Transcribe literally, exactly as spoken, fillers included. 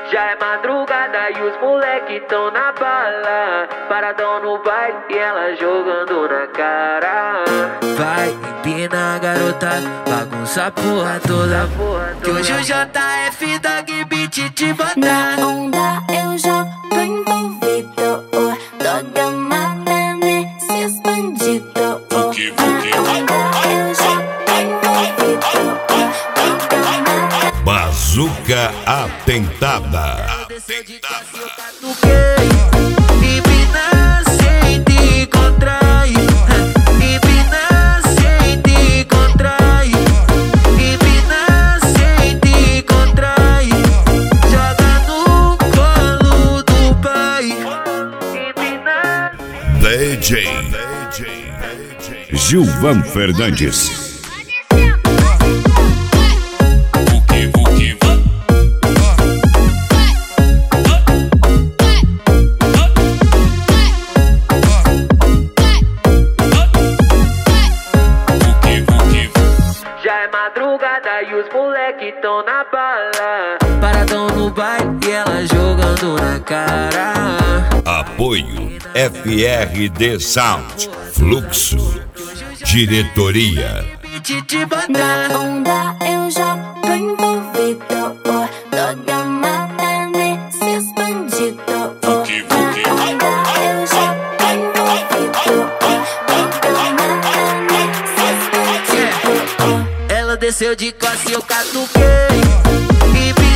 Já é madrugada e os moleque tão na bala, paradão no baile e ela jogando na cara. Vai, empina garota, bagunça a porra toda, que hoje o J F Dog Beat te botar. Na onda eu já tô envolvido, oh, toda matando esses bandidos. Oh. Na onda eu já tô envolvido, oh, toda matando. Bazuca Atentada. Empina sem te contrai, empina sem te contrai, empina sem te contrai, joga no colo do pai. D J Gilvan Fernandes. Já é madrugada e os moleque tão na bala, Paradão no baile e ela jogando na cara. Apoio F R D Sound, Fluxo, Diretoria. Na onda eu já tô envolvido, oh, toda matando esses bandidos. Oh. Na onda eu já tô envolvido, oh, toda matando esses bandidos. Oh. Ela desceu de classe e eu catuquei.